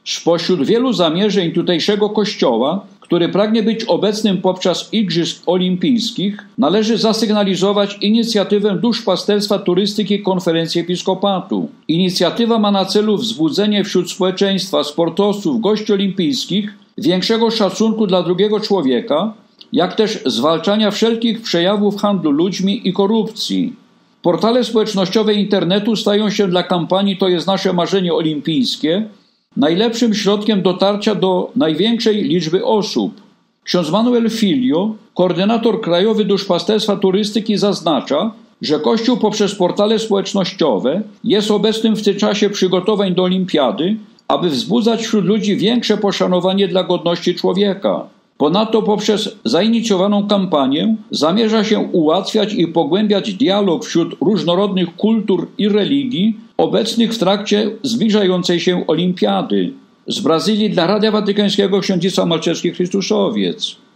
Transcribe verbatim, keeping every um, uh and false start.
Spośród wielu zamierzeń tutejszego Kościoła, który pragnie być obecnym podczas Igrzysk Olimpijskich, należy zasygnalizować inicjatywę Duszpasterstwa Turystyki Konferencji Episkopatu. Inicjatywa ma na celu wzbudzenie wśród społeczeństwa sportowców gości olimpijskich większego szacunku dla drugiego człowieka, jak też zwalczania wszelkich przejawów handlu ludźmi i korupcji. Portale społecznościowe internetu stają się dla kampanii To jest nasze marzenie olimpijskie najlepszym środkiem dotarcia do największej liczby osób. Ksiądz Manuel Filio, koordynator krajowy Duszpasterstwa Turystyki, zaznacza, że Kościół poprzez portale społecznościowe jest obecnym w tym czasie przygotowań do olimpiady, aby wzbudzać wśród ludzi większe poszanowanie dla godności człowieka. Ponadto poprzez zainicjowaną kampanię zamierza się ułatwiać i pogłębiać dialog wśród różnorodnych kultur i religii obecnych w trakcie zbliżającej się olimpiady. Z Brazylii dla Radia Watykańskiego ksiądz Malczewski Chrystusowiec.